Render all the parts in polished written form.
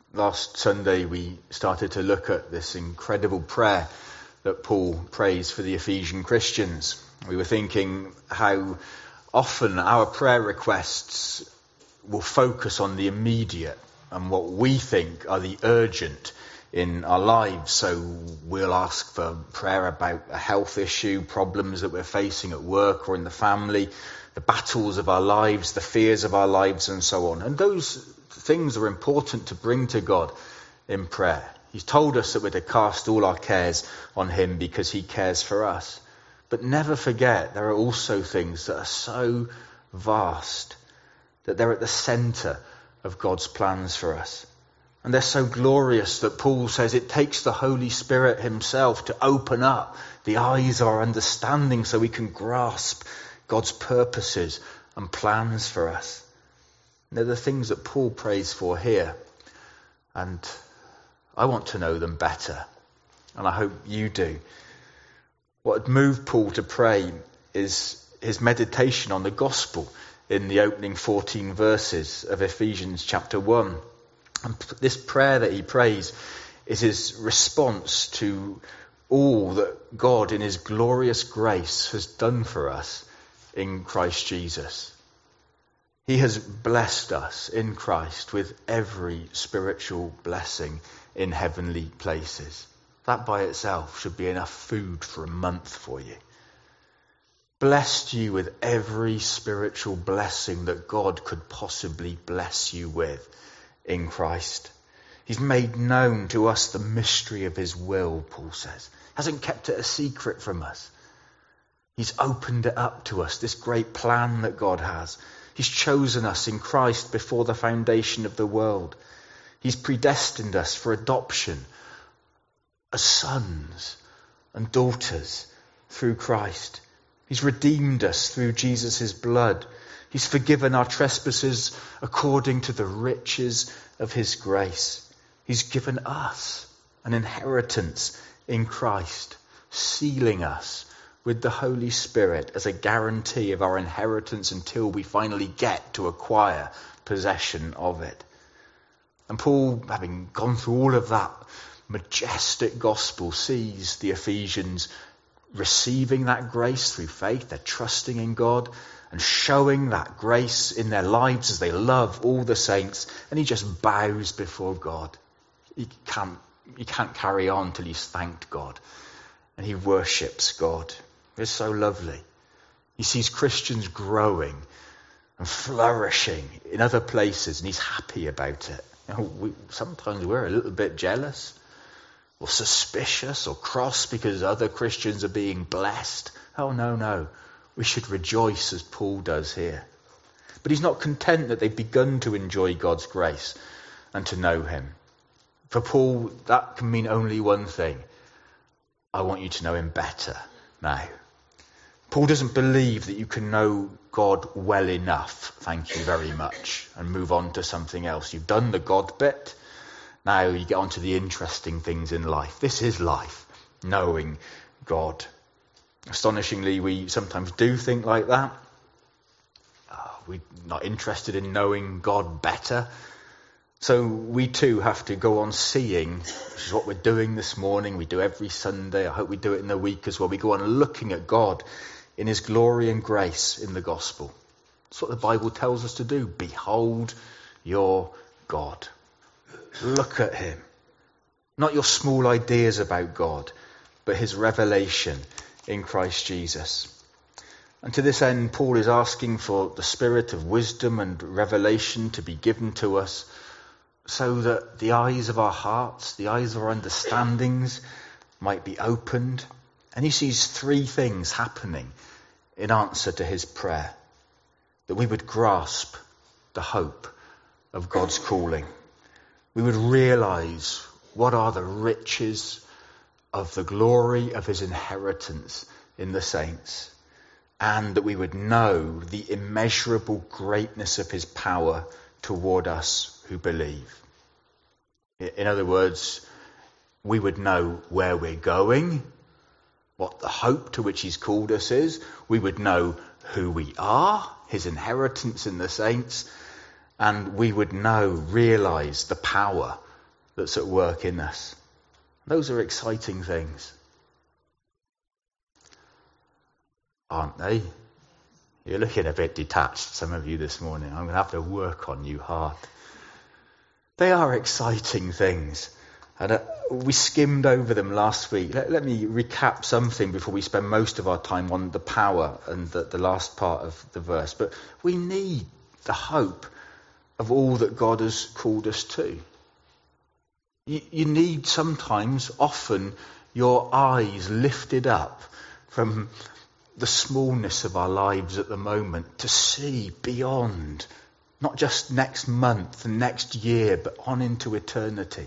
Last Sunday we started to look at this incredible prayer that Paul prays for the Ephesian Christians. We were thinking how often our prayer requests will focus on the immediate and what we think are the urgent in our lives. So we'll ask for prayer about a health issue, problems that we're facing at work or in the family, the battles of our lives, the fears of our lives, and so on. And those things are important to bring to God in prayer. He's told us that we're to cast all our cares on him because he cares for us. But never forget, there are also things that are so vast that they're at the centre of God's plans for us. And they're so glorious that Paul says it takes the Holy Spirit himself to open up the eyes of our understanding so we can grasp God's purposes and plans for us. And they're the things that Paul prays for here. And I want to know them better. And I hope you do. What had moved Paul to pray is his meditation on the gospel in the opening 14 verses of Ephesians chapter 1. And this prayer that he prays is his response to all that God in his glorious grace has done for us in Christ Jesus. He has blessed us in Christ with every spiritual blessing in heavenly places. That by itself should be enough food for a month for you. Blessed you with every spiritual blessing that God could possibly bless you with in Christ. He's made known to us the mystery of his will, Paul says. Hasn't kept it a secret from us. He's opened it up to us, this great plan that God has. He's chosen us in Christ before the foundation of the world. He's predestined us for adoption as sons and daughters through Christ. He's redeemed us through Jesus' blood. He's forgiven our trespasses according to the riches of his grace. He's given us an inheritance in Christ, sealing us with the Holy Spirit as a guarantee of our inheritance until we finally get to acquire possession of it. And Paul, having gone through all of that majestic gospel, sees the Ephesians receiving that grace through faith. They're trusting in God and showing that grace in their lives as they love all the saints. And he just bows before God. He can't carry on till he's thanked God. And he worships God. It's so lovely. He sees Christians growing and flourishing in other places, and he's happy about it. Sometimes we're a little bit jealous or suspicious or cross because other Christians are being blessed. Oh, no. We should rejoice as Paul does here. But he's not content that they've begun to enjoy God's grace and to know him. For Paul, that can mean only one thing. I want you to know him better now. Paul doesn't believe that you can know God well enough, thank you very much, and move on to something else. You've done the God bit. Now you get on to the interesting things in life. This is life, knowing God. Astonishingly, we sometimes do think like that. We're not interested in knowing God better. So we too have to go on seeing, which is what we're doing this morning. We do every Sunday. I hope we do it in the week as well. We go on looking at God in his glory and grace in the gospel. That's what the Bible tells us to do. Behold your God. Look at him. Not your small ideas about God, but his revelation in Christ Jesus. And to this end, Paul is asking for the spirit of wisdom and revelation to be given to us so that the eyes of our hearts, the eyes of our understandings might be opened. And he sees three things happening in answer to his prayer. That we would grasp the hope of God's calling. We would realize what are the riches of the glory of his inheritance in the saints. And that we would know the immeasurable greatness of his power toward us who believe. In other words, we would know where we're going, what the hope to which he's called us is. We would know who we are, his inheritance in the saints, and we would realize the power that's at work in us. Those are exciting things, aren't they? You're looking a bit detached, some of you, this morning. I'm going to have to work on you hard. They are exciting things. And we skimmed over them last week. Let me recap something before we spend most of our time on the power and the last part of the verse. But we need the hope of all that God has called us to. You need sometimes, often, your eyes lifted up from the smallness of our lives at the moment to see beyond, not just next month and next year, but on into eternity.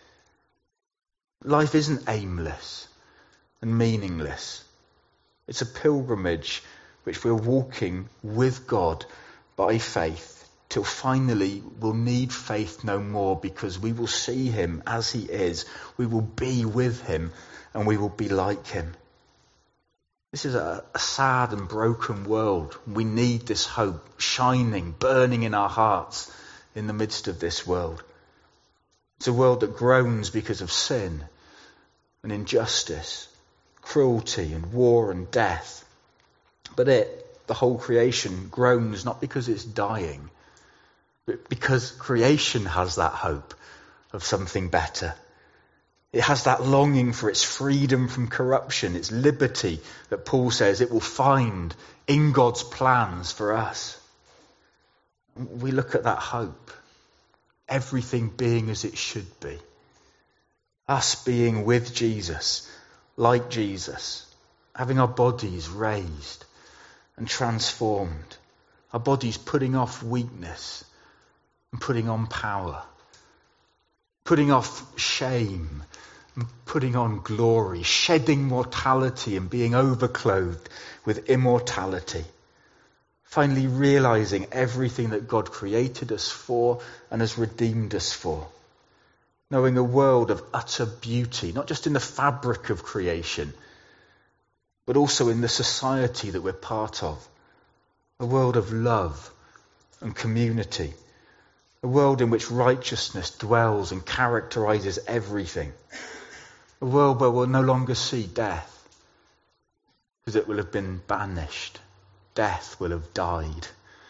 Life isn't aimless and meaningless. It's a pilgrimage which we're walking with God by faith till finally we'll need faith no more, because we will see him as he is. We will be with him and we will be like him. This is a sad and broken world. We need this hope shining, burning in our hearts in the midst of this world. It's a world that groans because of sin and injustice, cruelty and war and death. But the whole creation, groans not because it's dying, but because creation has that hope of something better. It has that longing for its freedom from corruption, its liberty that Paul says it will find in God's plans for us. We look at that hope, everything being as it should be. Us being with Jesus, like Jesus, having our bodies raised and transformed, our bodies putting off weakness and putting on power, putting off shame and putting on glory, shedding mortality and being overclothed with immortality. Finally realizing everything that God created us for and has redeemed us for. Knowing a world of utter beauty, not just in the fabric of creation, but also in the society that we're part of. A world of love and community. A world in which righteousness dwells and characterizes everything. A world where we'll no longer see death, because it will have been banished. Death will have died.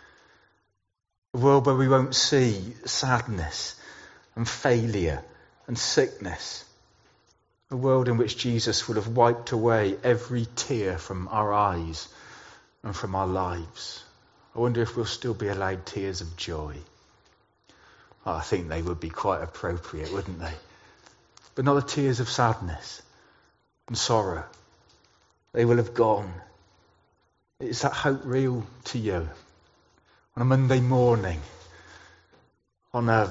A world where we won't see sadness and failure and sickness. A world in which Jesus will have wiped away every tear from our eyes and from our lives. I wonder if we'll still be allowed tears of joy. Oh, I think they would be quite appropriate, wouldn't they? But not the tears of sadness and sorrow. They will have gone. Is that hope real to you? On a Monday morning, on a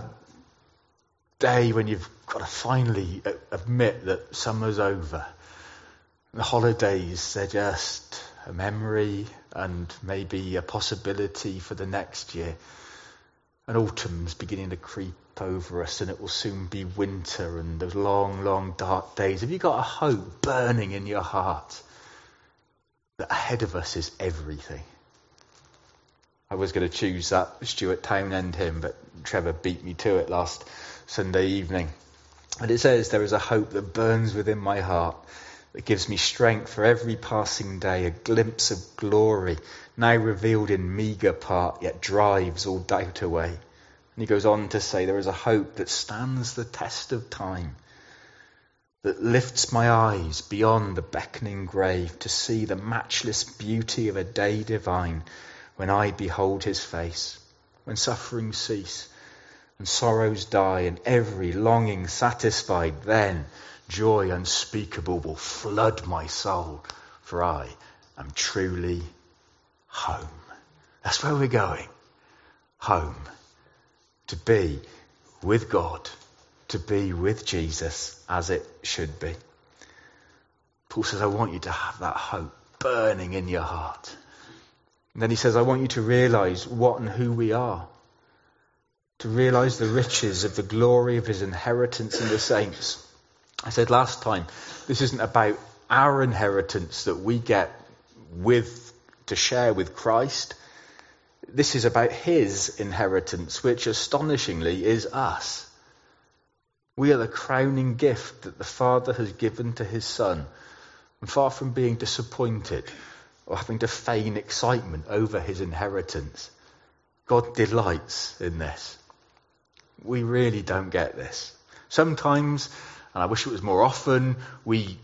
day when you've got to finally admit that summer's over. The holidays, they're just a memory and maybe a possibility for the next year. And autumn's beginning to creep over us, and it will soon be winter and those long, long dark days. Have you got a hope burning in your heart that ahead of us is everything? I was going to choose that Stuart Townend hymn, but Trevor beat me to it last Sunday evening. And it says, there is a hope that burns within my heart, that gives me strength for every passing day, a glimpse of glory, now revealed in meagre part, yet drives all doubt away. And he goes on to say, there is a hope that stands the test of time, that lifts my eyes beyond the beckoning grave to see the matchless beauty of a day divine, when I behold his face, when sufferings cease and sorrows die and every longing satisfied, then joy unspeakable will flood my soul, for I am truly home. That's where we're going. Home. To be with God, to be with Jesus as it should be. Paul says, I want you to have that hope burning in your heart. And then he says, I want you to realize what and who we are. To realize the riches of the glory of his inheritance in the saints. I said last time, this isn't about our inheritance that we get to share with Christ. This is about his inheritance, which astonishingly is us. We are the crowning gift that the Father has given to his Son. And far from being disappointed or having to feign excitement over his inheritance, God delights in this. We really don't get this. Sometimes, and I wish it was more often, we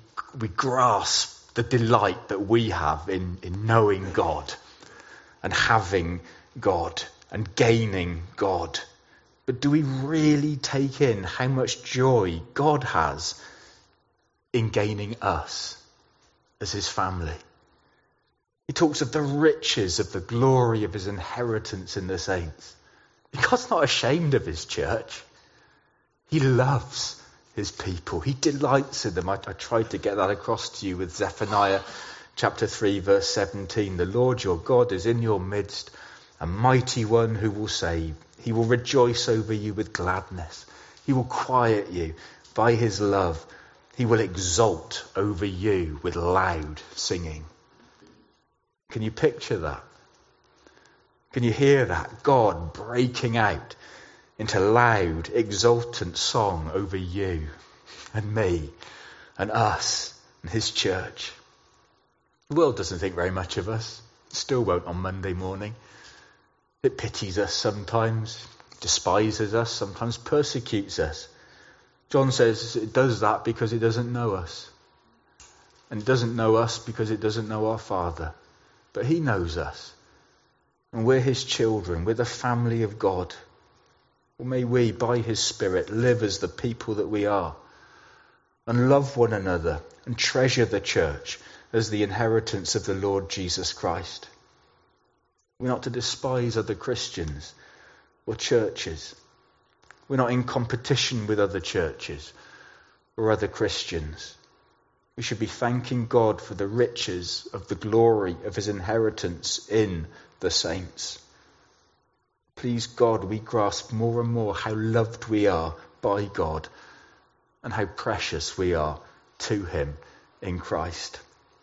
grasp the delight that we have in knowing God and having God and gaining God. But do we really take in how much joy God has in gaining us as his family? He talks of the riches of the glory of his inheritance in the saints. God's not ashamed of his church. He loves his people. He delights in them. I tried to get that across to you with Zephaniah chapter 3 verse 17. The Lord your God is in your midst, a mighty one who will save. He will rejoice over you with gladness. He will quiet you by his love. He will exult over you with loud singing. Can you picture that? Can you hear that? God breaking out into loud, exultant song over you and me and us and his church. The world doesn't think very much of us. It still won't on Monday morning. It pities us sometimes, despises us, sometimes persecutes us. John says it does that because it doesn't know us. And it doesn't know us because it doesn't know our Father. But he knows us. And we're his children. We're the family of God. Well, may we, by his Spirit, live as the people that we are. And love one another and treasure the church as the inheritance of the Lord Jesus Christ. We're not to despise other Christians or churches. We're not in competition with other churches or other Christians. We should be thanking God for the riches of the glory of his inheritance in the saints. Please God, we grasp more and more how loved we are by God and how precious we are to him in Christ.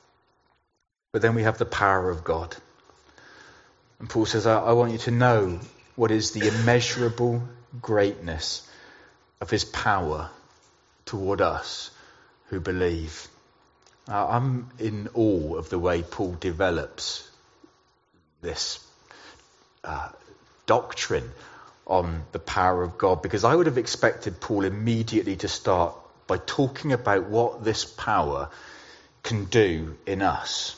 But then we have the power of God. And Paul says, I want you to know what is the immeasurable greatness of his power toward us who believe. I'm in awe of the way Paul develops this doctrine on the power of God, because I would have expected Paul immediately to start by talking about what this power can do in us.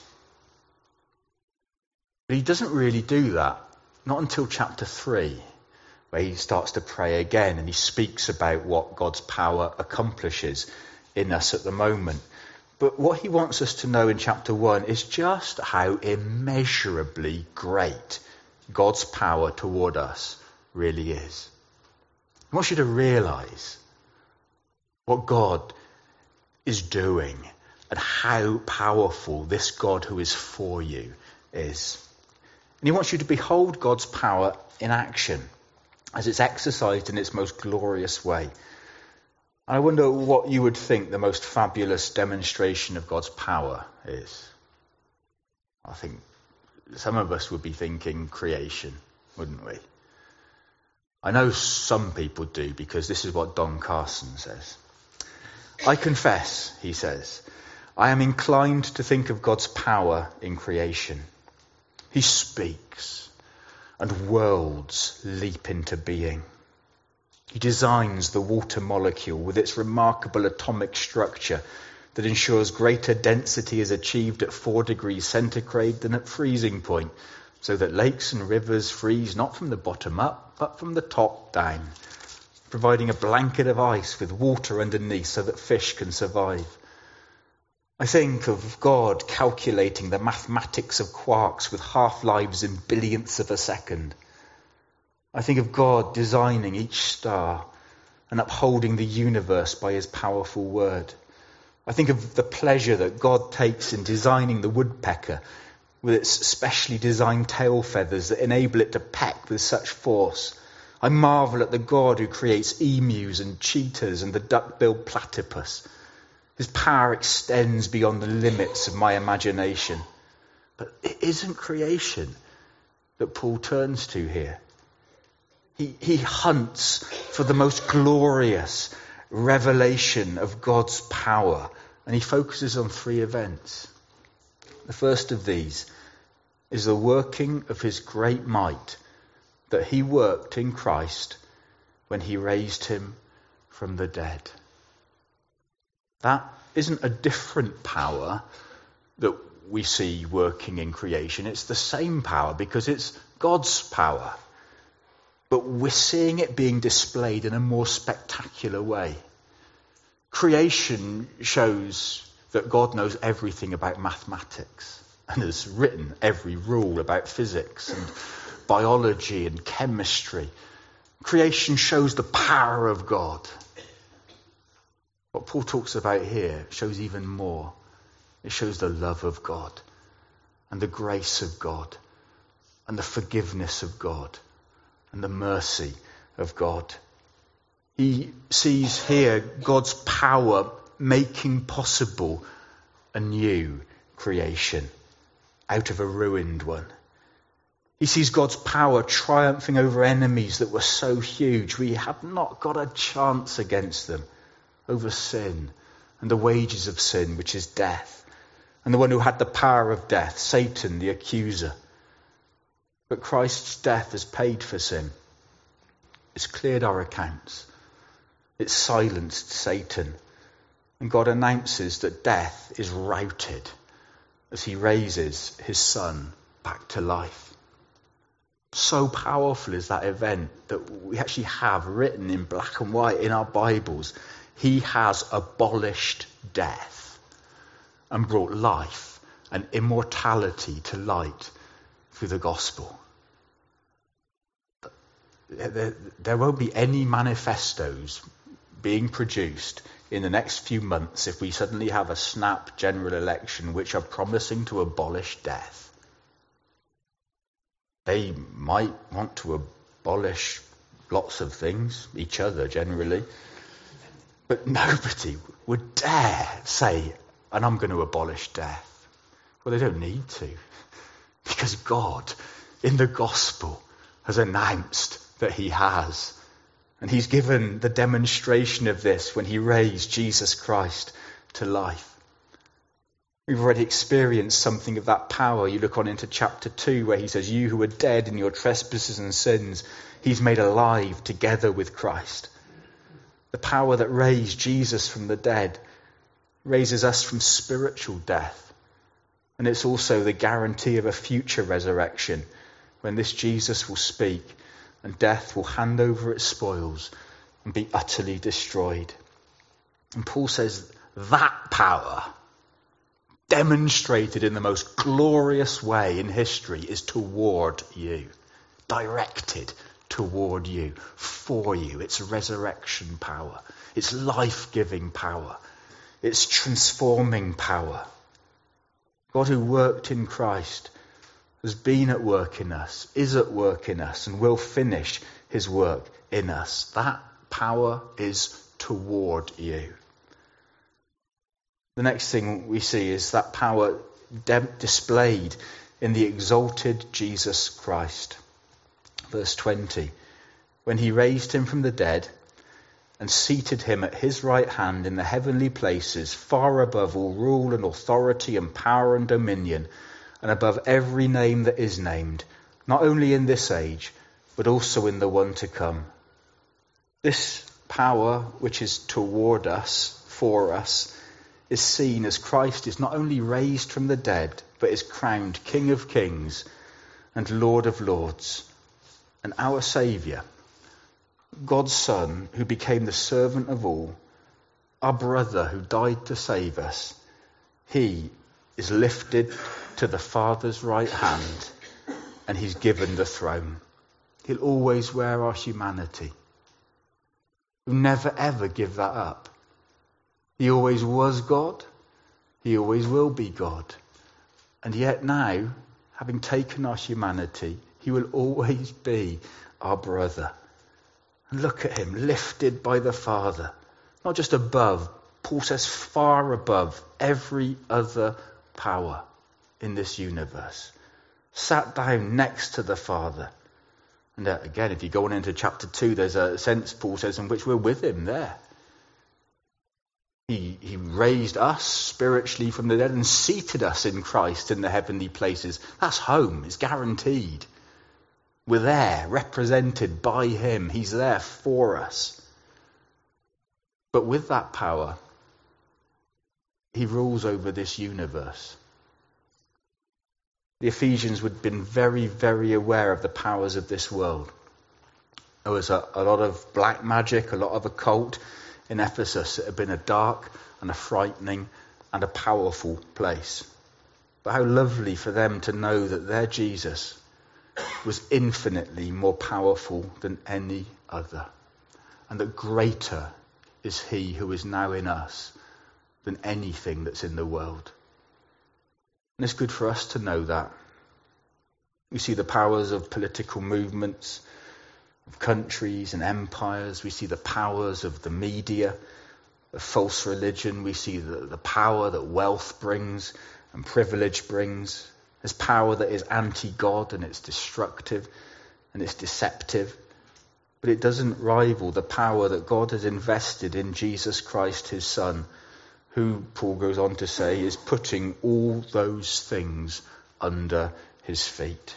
But he doesn't really do that, not until chapter 3, where he starts to pray again and he speaks about what God's power accomplishes in us at the moment. But what he wants us to know in chapter 1 is just how immeasurably great God's power toward us really is. He wants you to realise what God is doing and how powerful this God who is for you is. And he wants you to behold God's power in action as it's exercised in its most glorious way. I wonder what you would think the most fabulous demonstration of God's power is. I think some of us would be thinking creation, wouldn't we? I know some people do, because this is what Don Carson says. I confess, he says, I am inclined to think of God's power in creation. He speaks, and worlds leap into being. He designs the water molecule with its remarkable atomic structure that ensures greater density is achieved at 4 degrees centigrade than at freezing point, so that lakes and rivers freeze not from the bottom up, but from the top down, providing a blanket of ice with water underneath so that fish can survive. I think of God calculating the mathematics of quarks with half-lives in billionths of a second. I think of God designing each star and upholding the universe by his powerful word. I think of the pleasure that God takes in designing the woodpecker with its specially designed tail feathers that enable it to peck with such force. I marvel at the God who creates emus and cheetahs and the duck-billed platypus. His power extends beyond the limits of my imagination. But it isn't creation that Paul turns to here. He hunts for the most glorious, revelation of God's power. And he focuses on three events. The first of these is the working of his great might that he worked in Christ when he raised him from the dead. That isn't a different power that we see working in creation. It's the same power because it's God's power. But we're seeing it being displayed in a more spectacular way. Creation shows that God knows everything about mathematics and has written every rule about physics and biology and chemistry. Creation shows the power of God. What Paul talks about here shows even more. It shows the love of God and the grace of God and the forgiveness of God and the mercy of God. He sees here God's power making possible a new creation out of a ruined one. He sees God's power triumphing over enemies that were so huge we had not got a chance against them, over sin and the wages of sin, which is death, and the one who had the power of death, Satan, the accuser. But Christ's death has paid for sin. It's cleared our accounts. It's silenced Satan. And God announces that death is routed as he raises his Son back to life. So powerful is that event that we actually have written in black and white in our Bibles. He has abolished death and brought life and immortality to light through the gospel. There won't be any manifestos being produced in the next few months if we suddenly have a snap general election which are promising to abolish death. They might want to abolish lots of things, each other generally, but nobody would dare say, and I'm going to abolish death. Well, they don't need to, because God in the gospel has announced that he has. And he's given the demonstration of this when he raised Jesus Christ to life. We've already experienced something of that power. You look on into chapter 2 where he says, you who were dead in your trespasses and sins, he's made alive together with Christ. The power that raised Jesus from the dead raises us from spiritual death. And it's also the guarantee of a future resurrection when this Jesus will speak and death will hand over its spoils and be utterly destroyed. And Paul says that power, demonstrated in the most glorious way in history, is toward you, directed toward you, for you. It's resurrection power. It's life-giving power. It's transforming power. God who worked in Christ has been at work in us, is at work in us, and will finish his work in us. That power is toward you. The next thing we see is that power displayed in the exalted Jesus Christ. Verse 20, when he raised him from the dead and seated him at his right hand in the heavenly places, far above all rule and authority and power and dominion, and above every name that is named, not only in this age, but also in the one to come. This power, which is toward us, for us, is seen as Christ is not only raised from the dead, but is crowned King of Kings and Lord of Lords, and our Saviour, God's Son, who became the servant of all, our brother who died to save us. He is lifted to the Father's right hand, and he's given the throne. He'll always wear our humanity. He'll never ever give that up. He always was God. He always will be God. And yet now, having taken our humanity, he will always be our brother. And look at him, lifted by the Father. Not just above, Paul says far above every other power in this universe. Sat down next to the Father. And again, if you go on into chapter 2, there's a sense, Paul says, in which we're with him there. He raised us spiritually from the dead and seated us in Christ in the heavenly places. That's home. It's guaranteed. We're there, represented by him. He's there for us. But with that power, he rules over this universe. The Ephesians would have been very, very aware of the powers of this world. There was a lot of black magic, a lot of occult in Ephesus. It had been a dark and a frightening and a powerful place. But how lovely for them to know that their Jesus was infinitely more powerful than any other, and that greater is he who is now in us than anything that's in the world. And it's good for us to know that. We see the powers of political movements, of countries and empires. We see the powers of the media, of false religion. We see the power that wealth brings and privilege brings. There's power that is anti-God, and it's destructive and it's deceptive. But it doesn't rival the power that God has invested in Jesus Christ, his Son, who, Paul goes on to say, is putting all those things under his feet.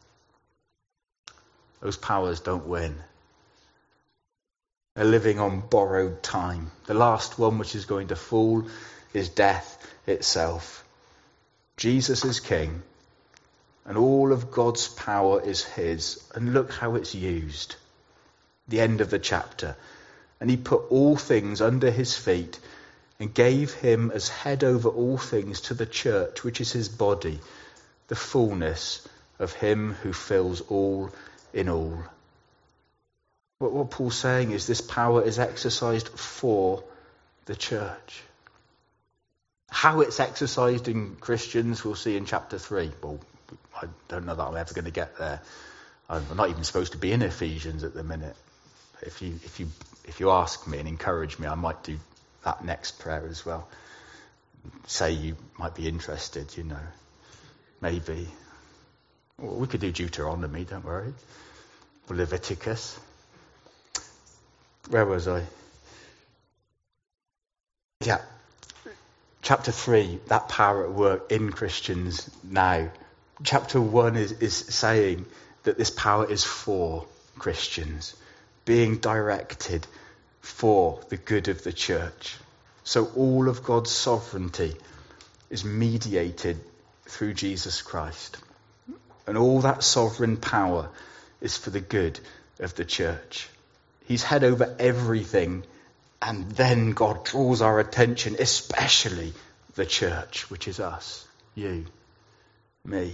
Those powers don't win. They're living on borrowed time. The last one which is going to fall is death itself. Jesus is king, and all of God's power is his. And look how it's used. The end of the chapter. And he put all things under his feet and gave him as head over all things to the church, which is his body, the fullness of him who fills all in all. But what Paul's saying is this power is exercised for the church. How it's exercised in Christians, we'll see in chapter 3. Well, I don't know that I'm ever going to get there. I'm not even supposed to be in Ephesians at the minute. If you ask me and encourage me, I might do that next prayer as well. Say you might be interested, maybe. Well, we could do Deuteronomy, don't worry. Or Leviticus. Where was I? Yeah. Chapter 3, that power at work in Christians now. Chapter 1 is saying that this power is for Christians, being directed for the good of the church. So all of God's sovereignty is mediated through Jesus Christ. And all that sovereign power is for the good of the church. He's head over everything, and then God draws our attention, especially the church, which is us, you, me.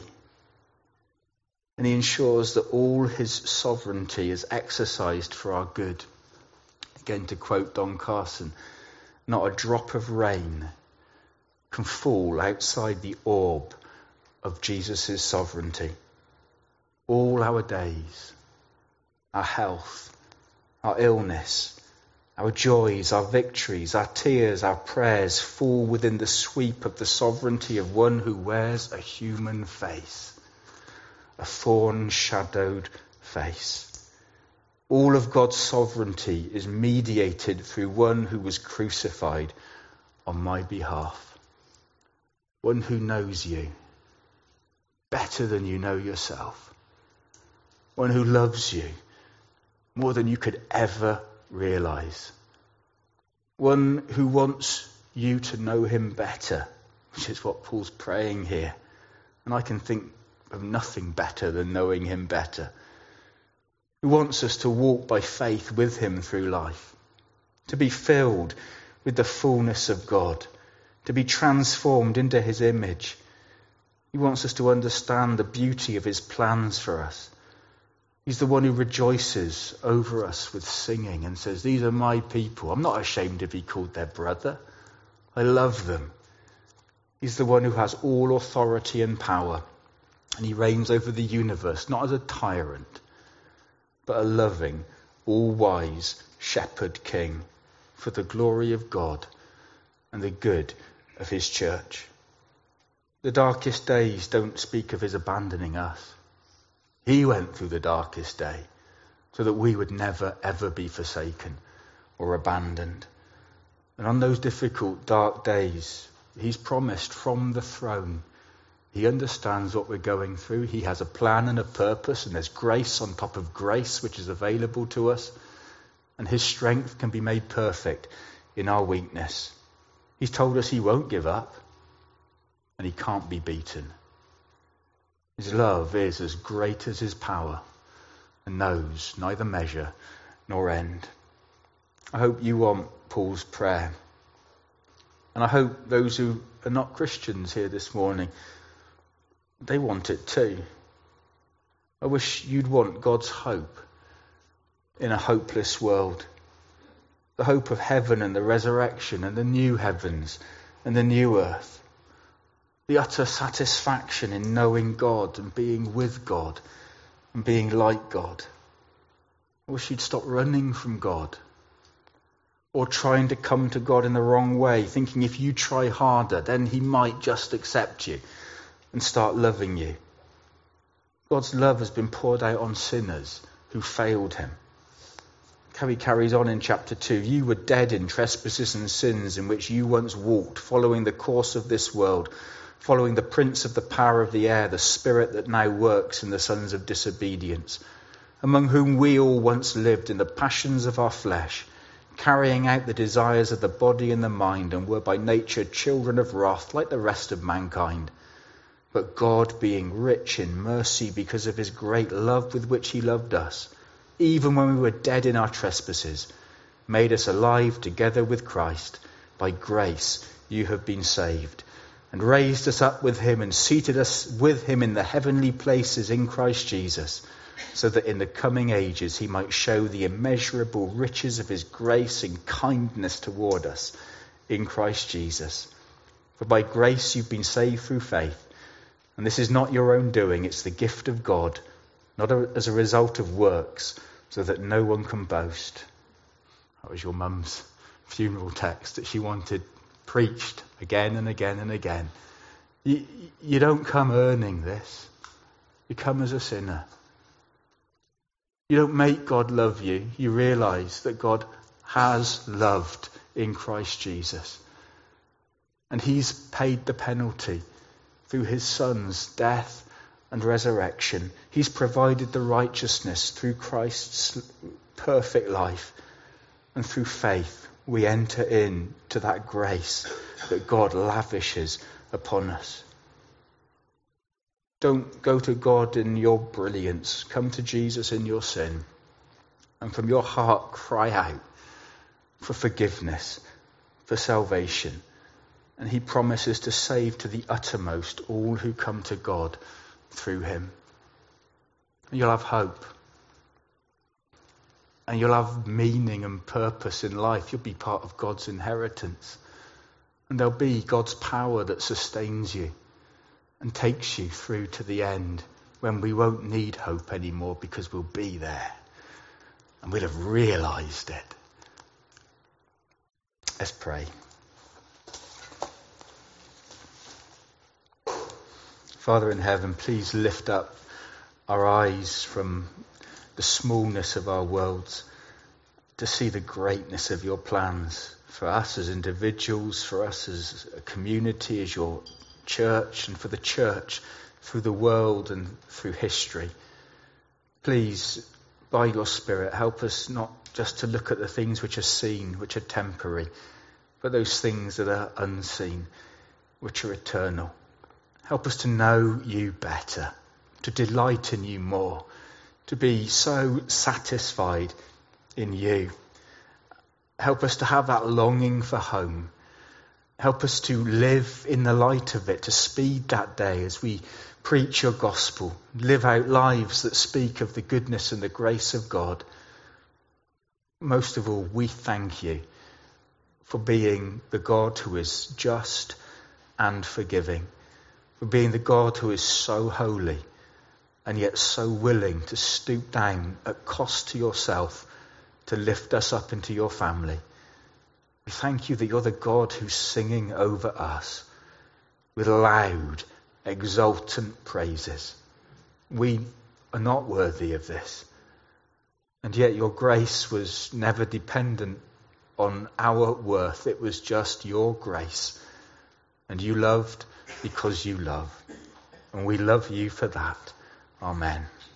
And he ensures that all his sovereignty is exercised for our good. Again, to quote Don Carson, not a drop of rain can fall outside the orb of Jesus' sovereignty. All our days, our health, our illness, our joys, our victories, our tears, our prayers fall within the sweep of the sovereignty of one who wears a human face, a thorn-shadowed face. All of God's sovereignty is mediated through one who was crucified on my behalf. One who knows you better than you know yourself. One who loves you more than you could ever realize. One who wants you to know him better, which is what Paul's praying here. And I can think of nothing better than knowing him better. Who wants us to walk by faith with him through life, to be filled with the fullness of God, to be transformed into his image. He wants us to understand the beauty of his plans for us. He's the one who rejoices over us with singing and says, these are my people. I'm not ashamed to be called their brother. I love them. He's the one who has all authority and power. And he reigns over the universe, not as a tyrant, but a loving, all-wise shepherd king for the glory of God and the good of his church. The darkest days don't speak of his abandoning us. He went through the darkest day so that we would never, ever be forsaken or abandoned. And on those difficult, dark days, he's promised from the throne, he understands what we're going through. He has a plan and a purpose, and there's grace on top of grace which is available to us. And his strength can be made perfect in our weakness. He's told us he won't give up, and he can't be beaten. His love is as great as his power, and knows neither measure nor end. I hope you want Paul's prayer. And I hope those who are not Christians here this morning, they want it too. I wish you'd want God's hope in a hopeless world. The hope of heaven and the resurrection and the new heavens and the new earth. The utter satisfaction in knowing God and being with God and being like God. I wish you'd stop running from God or trying to come to God in the wrong way, thinking if you try harder, then he might just accept you and start loving you. God's love has been poured out on sinners who failed him. He carries on in chapter 2. You were dead in trespasses and sins in which you once walked, following the course of this world, following the prince of the power of the air, the spirit that now works in the sons of disobedience, among whom we all once lived in the passions of our flesh, carrying out the desires of the body and the mind, and were by nature children of wrath like the rest of mankind. But God, being rich in mercy because of his great love with which he loved us, even when we were dead in our trespasses, made us alive together with Christ. By grace you have been saved, and raised us up with him and seated us with him in the heavenly places in Christ Jesus, so that in the coming ages he might show the immeasurable riches of his grace and kindness toward us in Christ Jesus. For by grace you've been saved through faith, and this is not your own doing, it's the gift of God, not as a result of works, so that no one can boast. That was your mum's funeral text that she wanted preached again and again and again. You don't come earning this. You come as a sinner. You don't make God love you. You realise that God has loved in Christ Jesus. And he's paid the penalty through his Son's death and resurrection. He's provided the righteousness through Christ's perfect life. And through faith, we enter into that grace that God lavishes upon us. Don't go to God in your brilliance. Come to Jesus in your sin. And from your heart, cry out for forgiveness, for salvation. And he promises to save to the uttermost all who come to God through him. And you'll have hope. And you'll have meaning and purpose in life. You'll be part of God's inheritance. And there'll be God's power that sustains you and takes you through to the end, when we won't need hope anymore because we'll be there. And we'll have realised it. Let's pray. Father in heaven, please lift up our eyes from the smallness of our worlds to see the greatness of your plans for us as individuals, for us as a community, as your church, and for the church through the world and through history. Please, by your Spirit, help us not just to look at the things which are seen, which are temporary, but those things that are unseen, which are eternal. Help us to know you better, to delight in you more, to be so satisfied in you. Help us to have that longing for home. Help us to live in the light of it, to speed that day as we preach your gospel, live out lives that speak of the goodness and the grace of God. Most of all, we thank you for being the God who is just and forgiving, for being the God who is so holy and yet so willing to stoop down at cost to yourself to lift us up into your family. We thank you that you're the God who's singing over us with loud, exultant praises. We are not worthy of this. And yet your grace was never dependent on our worth. It was just your grace. And you loved because you love. And we love you for that. Amen.